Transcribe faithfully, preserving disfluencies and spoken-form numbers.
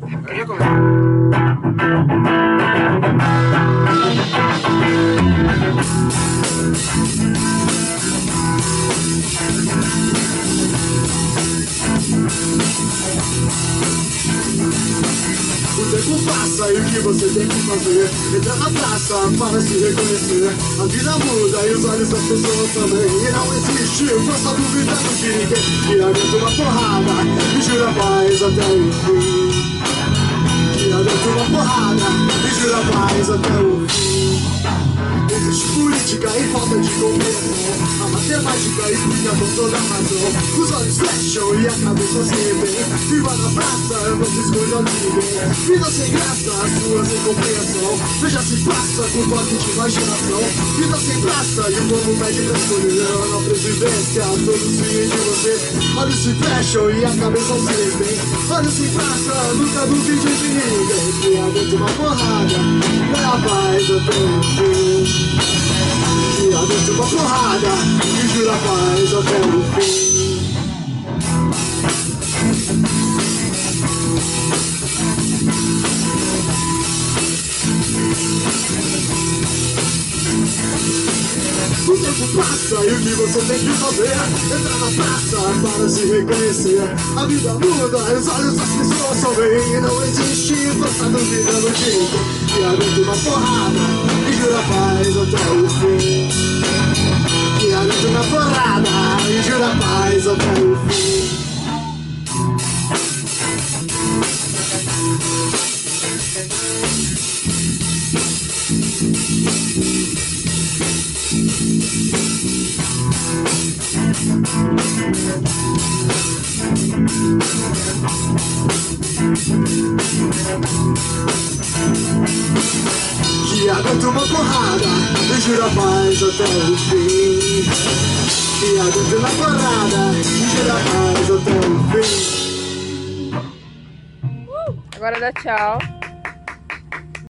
Já começa. O tempo passa e o que você tem que fazer? Entra na praça para se reconhecer. A vida muda e os olhos das pessoas também. E não existe força duvidando de ninguém. E aguenta uma porrada e jura paz até o fim. E aguenta uma porrada e jura paz até o fim. Existe política e falta de compreensão. A matemática explica com toda a razão. Os olhos fecham e a cabeça se revém. Viva na praça, não se esconda de ninguém. Vida sem graça, a sua sem compreensão. Veja se passa com toque de imaginação. Vida sem praça e o povo pede pra escolher. Na presidência, todos riem de você. Olhos se fecham e a cabeça se revém. Olhos sem praça, nunca duvide de ninguém. Que aguenta uma porrada, dá paz até o fim. Que aguenta uma porrada e jura paz até o fim. O tempo passa e o que você tem que fazer? Entrar na praça para se reconhecer. A vida muda e os olhos das pessoas só veem. E não existe força duvidando de ninguém. E aguenta uma porrada e jura paz até o fim. Que aguenta uma porrada e jura paz até o fim. Que aguenta uma porrada e jura paz até o fim. Que aguenta uma porrada e jura paz até o fim. Agora dá tchau.